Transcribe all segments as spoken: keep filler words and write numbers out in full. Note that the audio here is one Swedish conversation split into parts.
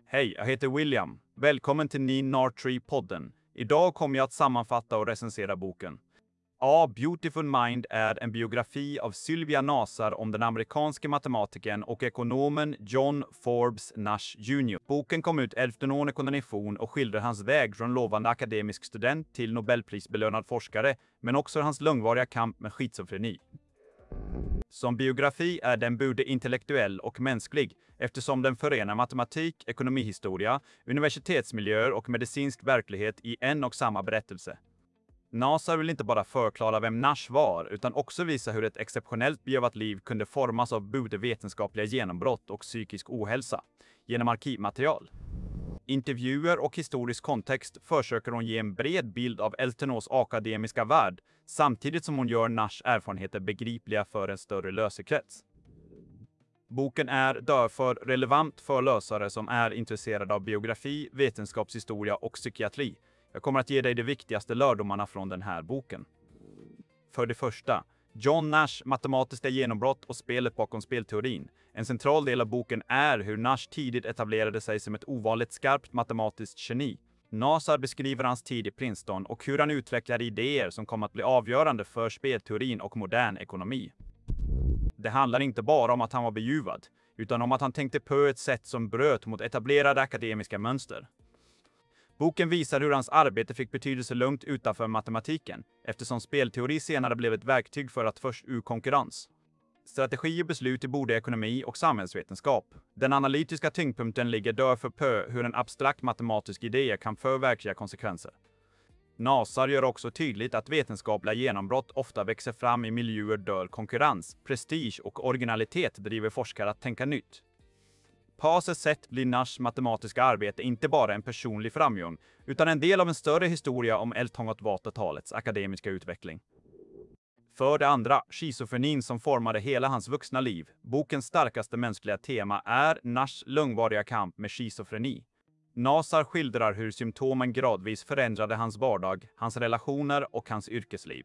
Hej, jag heter William. Välkommen till Ni Nartree-podden. Idag kommer jag att sammanfatta och recensera boken. A Beautiful Mind är en biografi av Sylvia Nasar om den amerikanske matematikern och ekonomen John Forbes Nash junior Boken kom ut elfte nittonhundranition och skildrar hans väg från lovande akademisk student till nobelprisbelönad forskare, men också hans långvariga kamp med schizofreni. Som biografi är den både intellektuell och mänsklig, eftersom den förenar matematik, ekonomihistoria, universitetsmiljöer och medicinsk verklighet i en och samma berättelse. Nasar vill inte bara förklara vem Nash var, utan också visa hur ett exceptionellt begåvat liv kunde formas av både vetenskapliga genombrott och psykisk ohälsa, genom arkivmaterial. Intervjuer och historisk kontext försöker hon ge en bred bild av Eltenås akademiska värld, samtidigt som hon gör Nashs erfarenheter begripliga för en större lösekrets. Boken är därför relevant för lösare som är intresserade av biografi, vetenskapshistoria och psykiatri. Jag kommer att ge dig de viktigaste lärdomarna från den här boken. För det första, John Nash matematiska genombrott och spelet bakom spelteorin. En central del av boken är hur Nash tidigt etablerade sig som ett ovanligt skarpt matematiskt geni. Nasar beskriver hans tid i Princeton och hur han utvecklade idéer som kom att bli avgörande för spelteorin och modern ekonomi. Det handlar inte bara om att han var bejuvad, utan om att han tänkte på ett sätt som bröt mot etablerade akademiska mönster. Boken visar hur hans arbete fick betydelse långt utanför matematiken, eftersom spelteori senare blev ett verktyg för att först ur konkurrens. Strategi och beslut i både ekonomi och samhällsvetenskap. Den analytiska tyngdpunkten ligger därför på hur en abstrakt matematisk idé kan få verkliga konsekvenser. Nasar gör också tydligt att vetenskapliga genombrott ofta växer fram i miljöer där konkurrens, prestige och originalitet driver forskare att tänka nytt. På så sätt blir Nashs matematiska arbete inte bara en personlig framgång, utan en del av en större historia om eltonhundrataletets akademiska utveckling. För det andra, schizofrenin som formade hela hans vuxna liv. Bokens starkaste mänskliga tema är Nashs långvariga kamp med schizofreni. Nasar skildrar hur symptomen gradvis förändrade hans vardag, hans relationer och hans yrkesliv.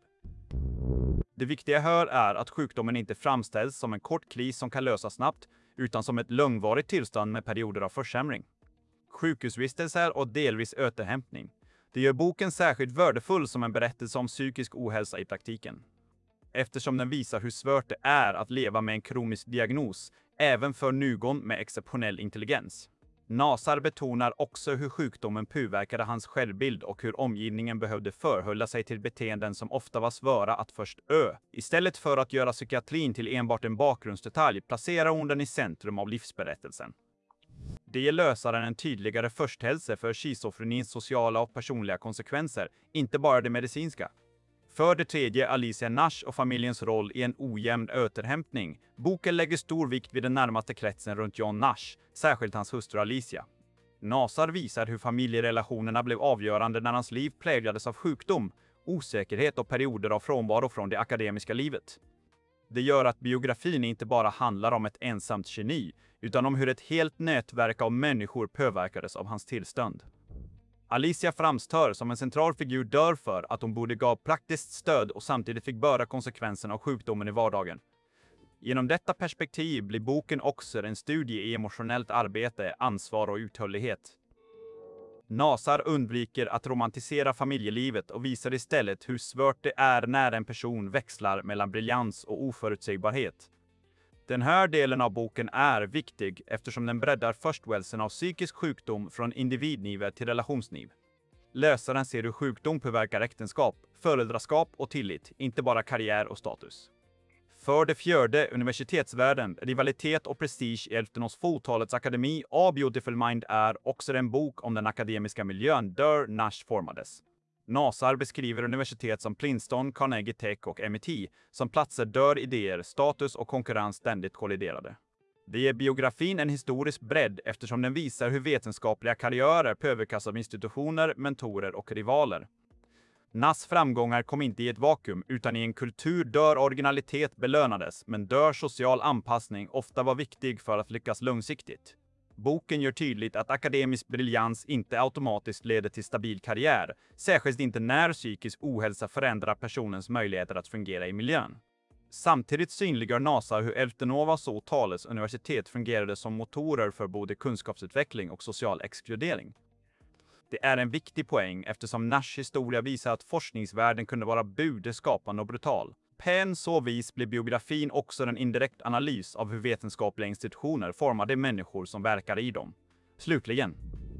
Det viktiga här är att sjukdomen inte framställs som en kort kris som kan lösas snabbt, utan som ett långvarigt tillstånd med perioder av försämring. Sjukhusvistelser och delvis återhämtning. Det gör boken särskilt värdefull som en berättelse om psykisk ohälsa i praktiken. Eftersom den visar hur svårt det är att leva med en kronisk diagnos, även för någon med exceptionell intelligens. Nasar betonar också hur sjukdomen påverkade hans självbild och hur omgivningen behövde förhålla sig till beteenden som ofta var svåra att först ö. Istället för att göra psykiatrin till enbart en bakgrundsdetalj placerar hon den i centrum av livsberättelsen. Det ger lösaren en tydligare förståelse för schizofrenins sociala och personliga konsekvenser, inte bara de medicinska. För det tredje, Alicia Nash och familjens roll i en ojämn återhämtning. Boken lägger stor vikt vid den närmaste kretsen runt John Nash, särskilt hans hustru Alicia. Nasar visar hur familjerelationerna blev avgörande när hans liv präglades av sjukdom, osäkerhet och perioder av frånvaro från det akademiska livet. Det gör att biografin inte bara handlar om ett ensamt geni, utan om hur ett helt nätverk av människor påverkades av hans tillstånd. Alicia framstår som en central figur därför att hon både gav praktiskt stöd och samtidigt fick bära konsekvenserna av sjukdomen i vardagen. Genom detta perspektiv blir boken också en studie i emotionellt arbete, ansvar och uthållighet. Nasar undviker att romantisera familjelivet och visar istället hur svårt det är när en person växlar mellan briljans och oförutsägbarhet. Den här delen av boken är viktig eftersom den breddar förståelsen av psykisk sjukdom från individnivå till relationsnivå. Läsaren ser hur sjukdom påverkar äktenskap, föräldraskap och tillit, inte bara karriär och status. För det fjärde, universitetsvärlden, rivalitet och prestige i Eltenås fåtalets akademi. A Beautiful Mind är också en bok om den akademiska miljön där Nash formades. Nasar beskriver universitet som Princeton, Carnegie Tech och M I T som platser där idéer, status och konkurrens ständigt kolliderade. Det ger biografin en historisk bredd eftersom den visar hur vetenskapliga karriärer påverkas av institutioner, mentorer och rivaler. Nashs framgångar kom inte i ett vakuum utan i en kultur där originalitet belönades, men där social anpassning ofta var viktig för att lyckas långsiktigt. Boken gör tydligt att akademisk briljans inte automatiskt leder till stabil karriär, särskilt inte när psykisk ohälsa förändrar personens möjligheter att fungera i miljön. Samtidigt synliggör NASA hur Elftenovas och Thales universitet fungerade som motorer för både kunskapsutveckling och social exkludering. Det är en viktig poäng eftersom Nashs historia visar att forskningsvärlden kunde vara budeskapande och brutal. På så vis blir biografin också en indirekt analys av hur vetenskapliga institutioner formade människor som verkar i dem. Slutligen.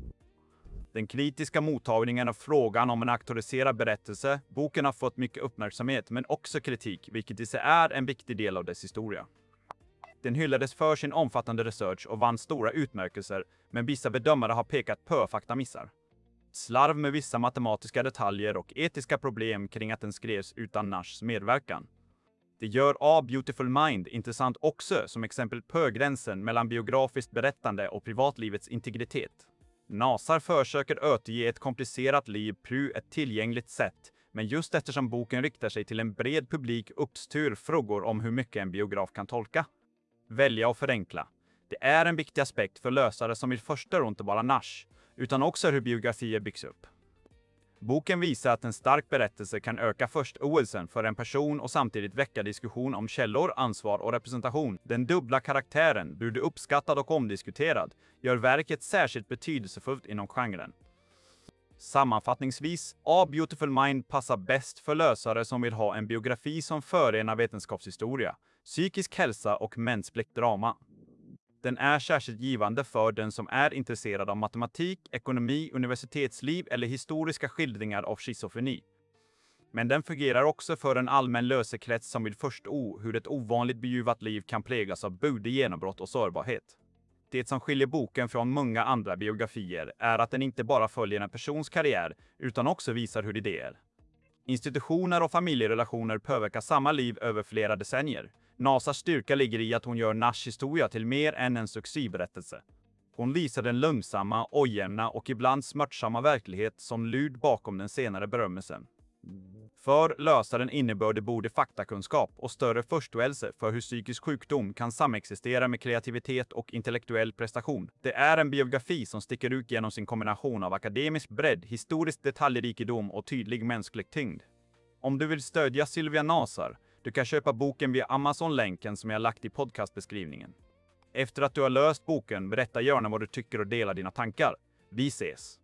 Den kritiska mottagningen av frågan om en auktoriserad berättelse. Boken har fått mycket uppmärksamhet men också kritik, vilket i sig är en viktig del av dess historia. Den hyllades för sin omfattande research och vann stora utmärkelser, men vissa bedömare har pekat på faktamissar. Slarv med vissa matematiska detaljer och etiska problem kring att den skrevs utan Nashs medverkan. Det gör A Beautiful Mind intressant också som exempel på gränsen mellan biografiskt berättande och privatlivets integritet. NASA försöker återge ett komplicerat liv på ett tillgängligt sätt, men just eftersom boken riktar sig till en bred publik uppstår frågor om hur mycket en biograf kan tolka. Välja och förenkla. Det är en viktig aspekt för lösare som vill förstå inte bara Nash, utan också hur biografier byggs upp. Boken visar att en stark berättelse kan öka förståelsen för en person och samtidigt väcka diskussion om källor, ansvar och representation. Den dubbla karaktären, både uppskattad och omdiskuterad, gör verket särskilt betydelsefullt inom genren. Sammanfattningsvis, A Beautiful Mind passar bäst för lösare som vill ha en biografi som förenar vetenskapshistoria, psykisk hälsa och mänskligt drama. Den är särskilt givande för den som är intresserad av matematik, ekonomi, universitetsliv eller historiska skildringar av schizofreni. Men den fungerar också för en allmän lösekrets som vill förstå hur ett ovanligt bejuvat liv kan präglas av både genombrott och sårbarhet. Det som skiljer boken från många andra biografier är att den inte bara följer en persons karriär utan också visar hur det är. Institutioner och familjerelationer påverkar samma liv över flera decennier. NASAs styrka ligger i att hon gör Nashs historia till mer än en succéberättelse. Hon visar den långsamma, ojämna och ibland smärtsamma verklighet som lyd bakom den senare berömmelsen. För lösaren innebörde både faktakunskap och större förståelse för hur psykisk sjukdom kan samexistera med kreativitet och intellektuell prestation. Det är en biografi som sticker ut genom sin kombination av akademisk bredd, historisk detaljrikedom och tydlig mänsklig tyngd. Om du vill stödja Sylvia Nasar, du kan köpa boken via Amazon-länken som jag lagt i podcastbeskrivningen. Efter att du har löst boken, berätta gärna vad du tycker och dela dina tankar. Vi ses!